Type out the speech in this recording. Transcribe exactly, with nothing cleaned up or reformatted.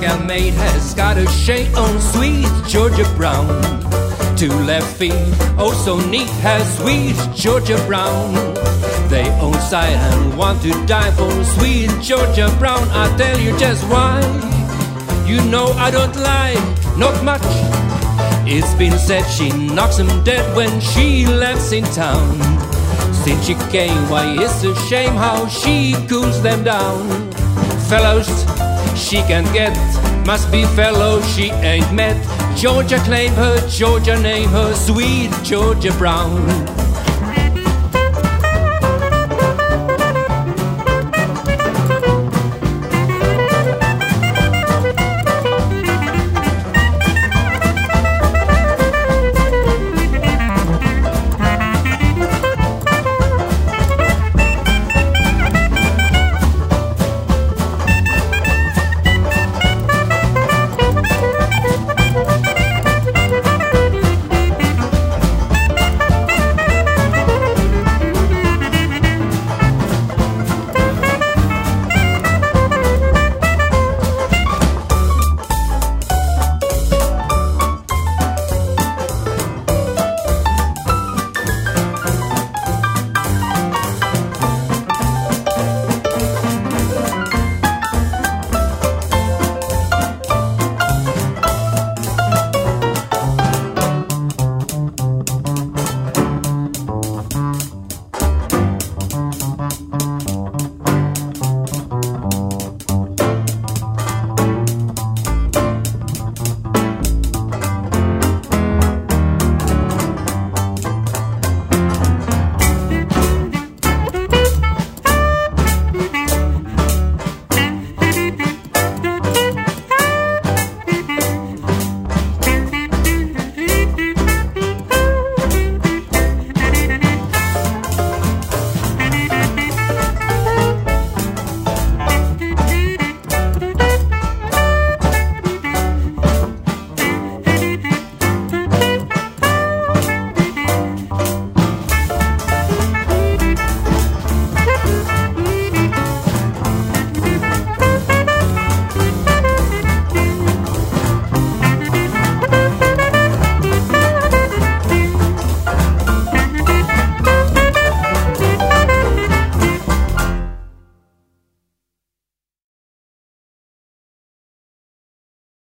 gal mate has got a shake on sweet Georgia Brown. Two left feet, oh so neat, has sweet Georgia Brown. They own sight and want to die for sweet Georgia Brown. I'll tell you just why. You know I don't lie, not much. It's been said she knocks 'em dead when she left in town. Since she came, why it's a shame how she cools them down. Fellows she can't get, must be fellows she ain't met. Georgia claim her, Georgia name her, sweet Georgia Brown.